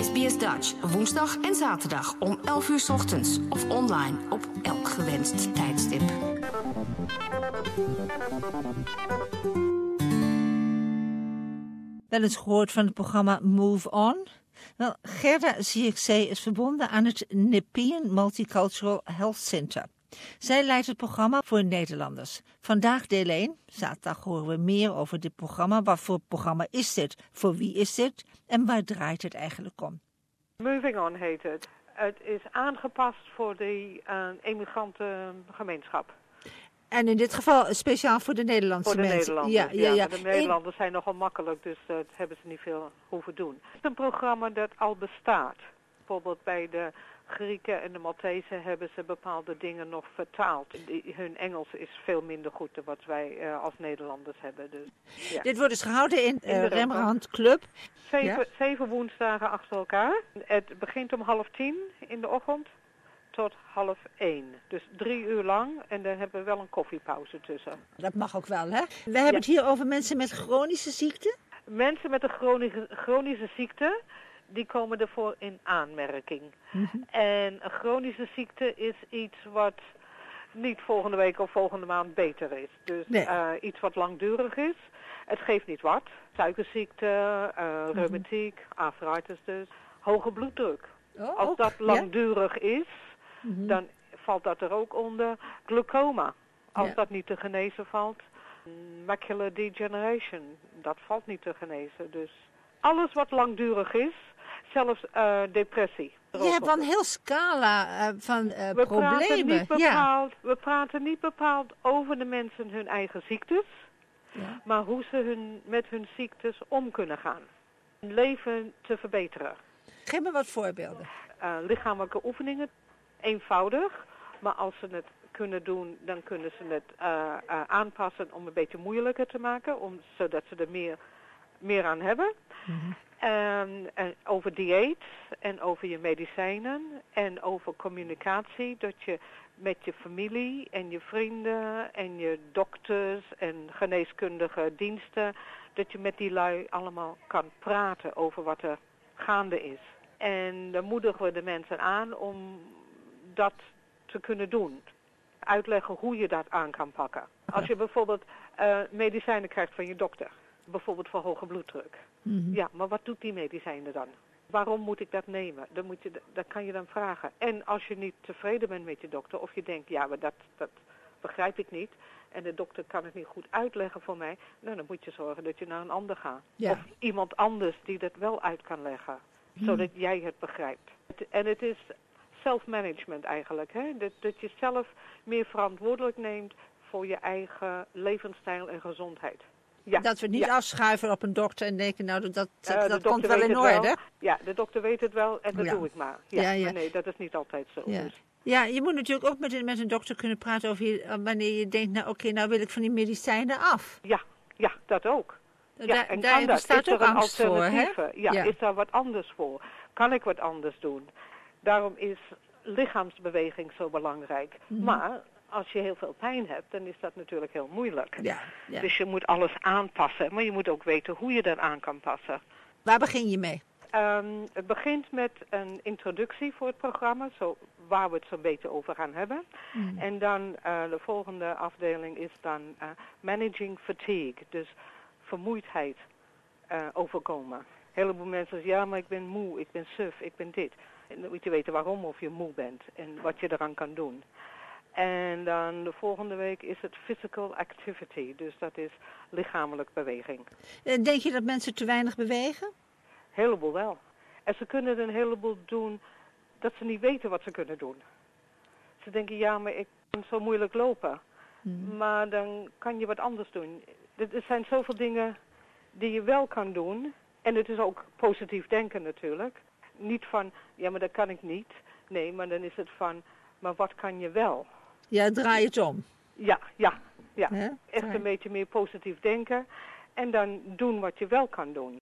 SBS Dutch, woensdag en zaterdag om 11 uur 's ochtends of online op elk gewenst tijdstip. Wel eens gehoord van het programma Move On? Wel, Gerda Zierkzee is verbonden aan het Nepean Multicultural Health Center. Zij leidt het programma voor Nederlanders. Vandaag deel 1. Zaterdag horen we meer over dit programma. Wat voor programma is dit? Voor wie is dit? En waar draait het eigenlijk om? Moving On heet het. Het is aangepast voor de immigrantengemeenschap. En in dit geval speciaal voor de Nederlandse mensen. Voor de Nederlanders, ja. De Nederlanders zijn nogal makkelijk, dus dat hebben ze niet veel hoeven doen. Het is een programma dat al bestaat. Bijvoorbeeld bij de Grieken en de Maltezen hebben ze bepaalde dingen nog vertaald. Hun Engels is veel minder goed dan wat wij als Nederlanders hebben. Dus, ja. Dit wordt dus gehouden in Rembrandt Club. 7 woensdagen achter elkaar. Het begint om 9:30 in de ochtend tot 12:30. Dus 3 uur lang en dan hebben we wel een koffiepauze tussen. Dat mag ook wel, hè? We hebben het hier over mensen met chronische ziekte. Mensen met een chronische ziekte, die komen ervoor in aanmerking. Mm-hmm. En een chronische ziekte is iets wat niet volgende week of volgende maand beter is. Dus iets wat langdurig is. Het geeft niet wat. Suikerziekte, reumatiek, arthritis dus. Hoge bloeddruk. Als dat langdurig is, dan valt dat er ook onder. Glaucoma, als dat niet te genezen valt. Macular degeneration, dat valt niet te genezen. Dus alles wat langdurig is, zelfs depressie. Je hebt wel een heel scala van problemen. We praten niet bepaald over de mensen hun eigen ziektes, maar hoe ze met hun ziektes om kunnen gaan. Hun leven te verbeteren. Geef me wat voorbeelden. Lichamelijke oefeningen, eenvoudig, maar als ze het kunnen doen, dan kunnen ze het aanpassen om een beetje moeilijker te maken, zodat ze er meer aan hebben. Mm-hmm. En over dieet en over je medicijnen en over communicatie, dat je met je familie en je vrienden en je dokters en geneeskundige diensten, dat je met die lui allemaal kan praten over wat er gaande is. En dan moedigen we de mensen aan om dat te kunnen doen. Uitleggen hoe je dat aan kan pakken. Als je bijvoorbeeld medicijnen krijgt van je dokter, bijvoorbeeld voor hoge bloeddruk. Mm-hmm. Ja, maar wat doet die medicijnen dan? Waarom moet ik dat nemen? Dat kan je dan vragen. En als je niet tevreden bent met je dokter, of je denkt, ja, maar dat begrijp ik niet, en de dokter kan het niet goed uitleggen voor mij, nou, dan moet je zorgen dat je naar een ander gaat. Ja. Of iemand anders die dat wel uit kan leggen, zodat jij het begrijpt. En het is self-management eigenlijk, hè? Dat je zelf meer verantwoordelijk neemt voor je eigen levensstijl en gezondheid. Ja. Dat we niet afschuiven op een dokter en denken, nou, dat komt wel in orde. Wel. Ja, de dokter weet het wel en dat doe ik maar. Ja. Maar nee, dat is niet altijd zo. Ja, dus. Ja, je moet natuurlijk ook met een dokter kunnen praten over wanneer je denkt, nou oké, nou wil ik van die medicijnen af. Ja, dat ook. Ja, en daar bestaat ook angst voor, hè? Ja, is daar wat anders voor? Kan ik wat anders doen? Daarom is lichaamsbeweging zo belangrijk. Mm-hmm. Maar als je heel veel pijn hebt, dan is dat natuurlijk heel moeilijk. Ja. Dus je moet alles aanpassen, maar je moet ook weten hoe je dat aan kan passen. Waar begin je mee? Het begint met een introductie voor het programma, waar we het zo'n beetje over gaan hebben. Mm. En dan de volgende afdeling is dan managing fatigue, dus vermoeidheid overkomen. Een heleboel mensen zeggen, ja, maar ik ben moe, ik ben suf, ik ben dit. En dan moet je weten waarom of je moe bent en wat je eraan kan doen. En dan de volgende week is het physical activity, dus dat is lichamelijk beweging. Denk je dat mensen te weinig bewegen? Een heleboel wel. En ze kunnen een heleboel doen dat ze niet weten wat ze kunnen doen. Ze denken, ja, maar ik kan zo moeilijk lopen. Hmm. Maar dan kan je wat anders doen. Er zijn zoveel dingen die je wel kan doen. En het is ook positief denken natuurlijk. Niet van, ja, maar dat kan ik niet. Nee, maar dan is het van, maar wat kan je wel? Ja, draai het om. Ja. Echt een beetje meer positief denken. En dan doen wat je wel kan doen.